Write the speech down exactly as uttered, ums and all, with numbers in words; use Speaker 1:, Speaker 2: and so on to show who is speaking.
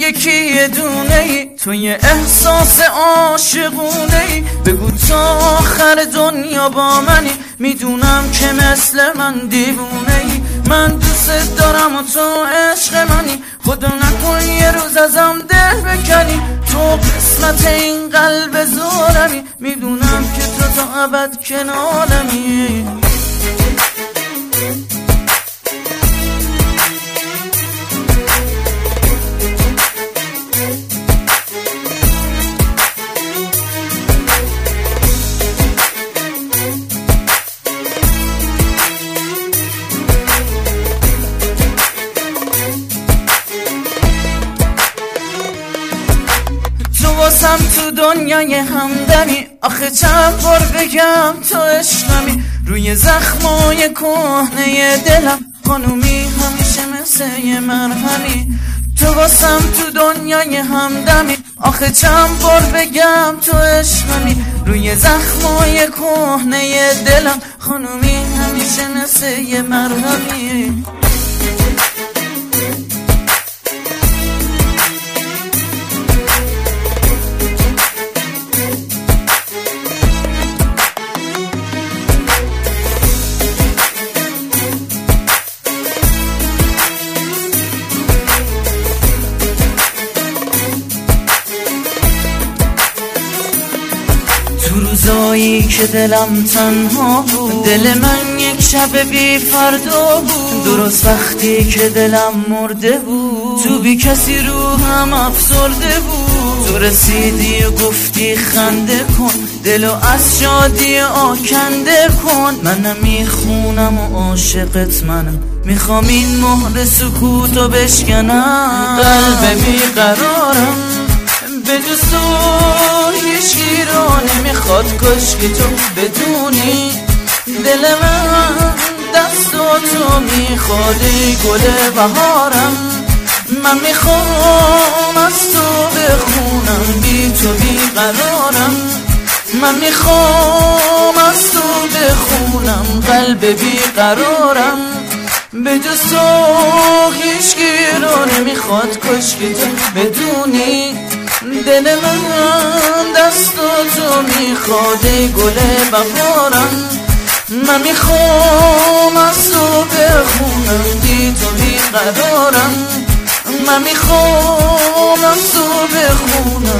Speaker 1: یکی یه دونه ای، تو یه احساس عاشقونه ای. بگو تا آخر دنیا با منی، میدونم که مثل من دیوونه ای. من دوست دارم و تو عشق منی، خدا نکن یه روز ازم دل بکنی. تو قسمت این قلب زارمی، میدونم که تو تا ابد کنارمی. واسم تو دنیای همدمی، آخه چند بار بگم تو عشقمی. روی زخمای کهنه دلم خانومی همیشه مثل یه مرهمی. تو واسم تو دنیای همدمی، آخه چند بار بگم تو عشقمی. روی زخمای کهنه دلم خانومی همیشه مثل یه مرهمی. روزایی که دلم تنها بود، دل من یک شب بی فردا بود. درست وقتی که دلم مرده بود، تو بی کسی روحم افسرده بود. تو رسیدی و گفتی خنده کن، دلو از شادی آکنده کن. منم میخونم و عاشقت منم، میخوام این مهر سکوتو بشکنم. قلب بیقرارم به جز تو هیچی رو نمیخواد، کاشکی تو بدونی دل من دست تو میخواد. ای گل بهارم من میخوام از تو بخونم، بی تو بیقرارم من میخوام از تو بخونم. قلب بیقرارم به جز تو هیچکی رو نمیخواد، کاشکی تو بدونی دل من دست تو میخواد. ای گل بهارم من میخوام از تو بخونم، بی تو بیقرارم من میخوام از تو بخونم.